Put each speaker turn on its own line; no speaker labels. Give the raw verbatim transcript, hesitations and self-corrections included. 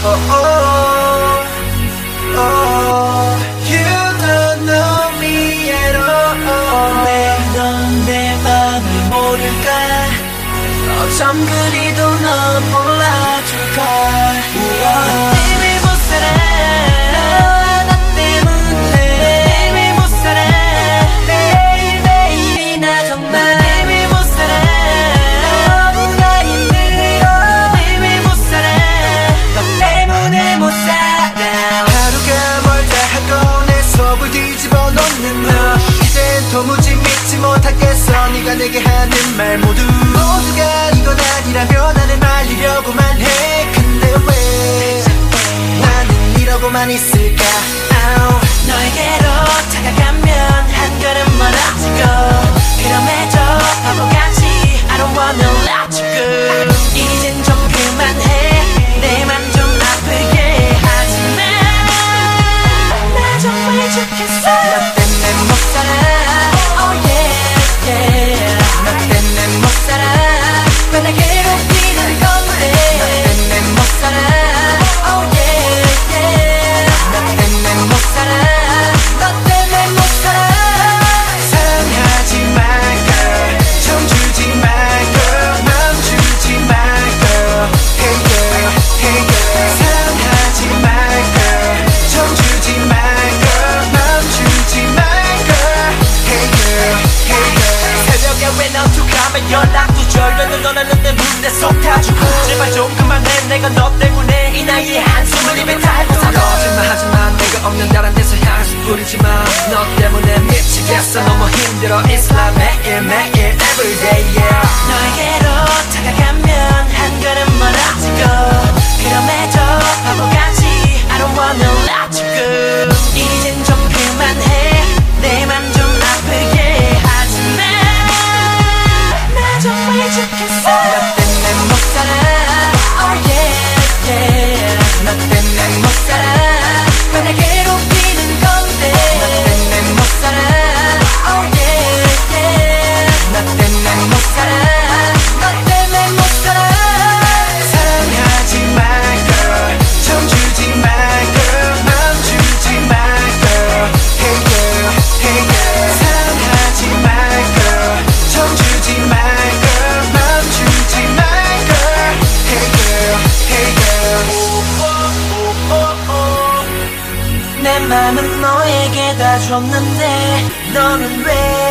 oh, oh, oh. You don't know me at all. 왜 넌 내 맘을 모를까? 어쩜 그리도 넌 몰라줄까? 때문에 못 살아. 너 때문에 때문에 못 살아. 매일매일이 나 정말 때문에 못 살아. 너무나 힘들어. 때문에 못 살아. 너 때문에 못 살아. 하루가 멀다 하고 내 속을 뒤집어 놓는 너 이젠 도무지 믿지 못하겠어. 네가 내게 하는 말 모두 모두가 이건 아니라며 나를 말리려고만 해. 근데 왜 나는 이러고만 있을까? Ow. 너에게로 다가가면 한 걸음 멀어지고 그럼에도 바보같이 I don't wanna let you go. 이젠 좀 그만해. 내 맘 좀 아프게 하지마. 나 정말 좋겠어. 너 때문에 못 살아. Oh yeah, yeah. 너 때문에 못 살아. 왜 날 괴롭히는 건데. 너 때문에 못 살아. Oh yeah, yeah. 너 때문에 못 살아. 너 때문에 못 살아. 사랑하지 마 girl. 정 주지 마 girl. 맘 주지 마 girl. Hey girl, hey girl. 사랑하지 마 girl. 정 주지 마 girl. 맘 주지 마 girl. Hey girl, hey girl. 새벽에 왜 넌 툭하면 연락도 절려는 너라는 내 문에 속 타주고 제발 좀 그만해. 내가 너 때문에 이 나이에 한숨을 입에 달고 살아. 거짓말하지만 내가 없는 다른 데서 향수 뿌리지마. 너 때문에 미치겠어. 너무 힘들어. It's like 매일 매일 everyday yeah. 너에게로 다가가면 한 걸음 멀어지고 그럼에도 바보같이 I don't wanna let you go. 이젠 좀 그만해. 내 맘 좀 아프게 하지마. 나 정말 좋겠어. 너 때문에 못 살아. Oh yeah, yeah. 너 때문에 못 살아. 왜 날 괴롭히는 건데. 너 때문에 못 살아. Oh yeah, yeah. 너 때문에 못 살아. 너 때문에 못 살아. 사랑하지 마 girl. 정 주지 마 girl. 맘 주지 마 girl. Hey girl, hey girl. 사랑하지 마 girl. 정 주지 마 girl. 맘 주지 마 girl. Hey girl, hey girl. 오, 오, 오, 오. 내 맘은 너에게 다 줬는데 너는 왜